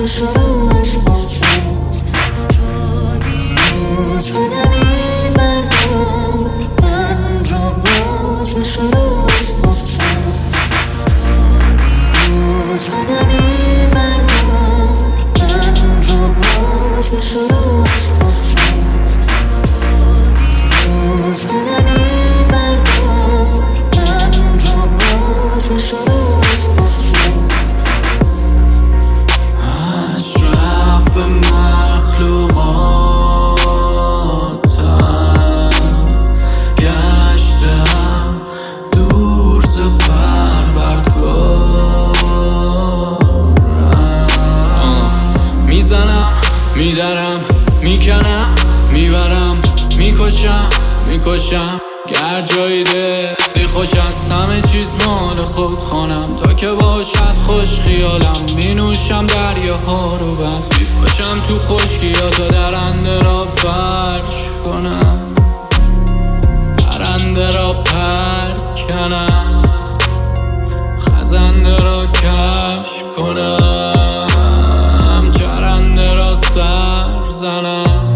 میدرم میکنم میبرم میکشم گر جایی دلی خوش از همه چیز مال خود خانم تا که باشد خوش خیالم مینوشم دریاها رو باشم تو خشکی یا تا درنده را برش کنم پرنده را پرکنم خزنده را کفش کنم چرنده را سر زنم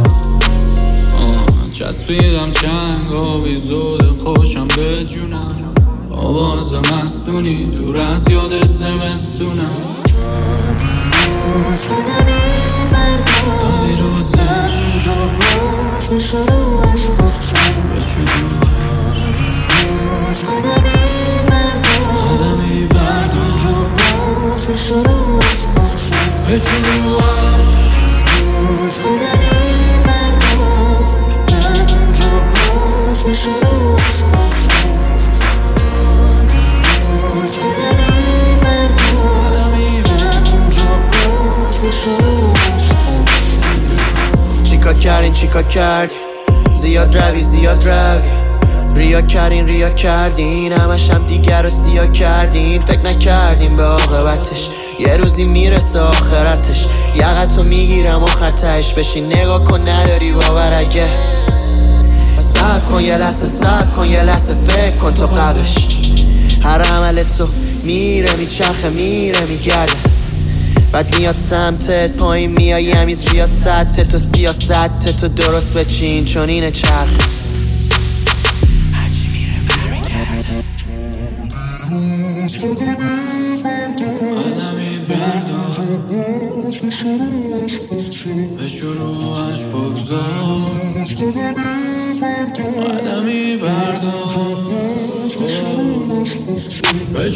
چسبیدم چنگ آبی زود خوشم به جونم آواز مستونی دور از یاد زمستونم دادی روزش آدمی بردار به شروعش چیکار کرد زیاد روی ریا کردین همش هم دیگر رو سیاه کردین فکر نکردین به عاقبتش یه روزی میرسه آخرتش یقتو میگیرم آخر تهش بشین نگاه کن نداری باور اگه صبر کن یه لحظه فکر کن تو قبلش هر عمل تو میره میچرخه میره میگرده بعد میاد سمتت پایین میای همیز ریاست تو سیاست تو درست بچین چون اینه چرخه هرچی میره برمیگرده قدمی بردار به شروعش بگذار قدمی بردار به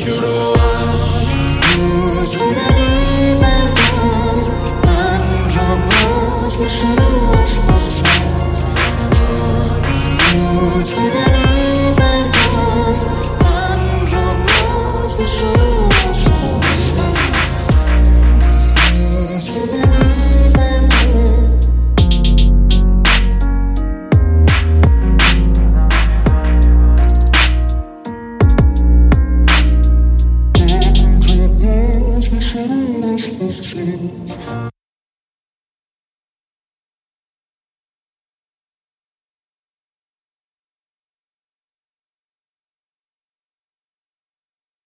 شروعش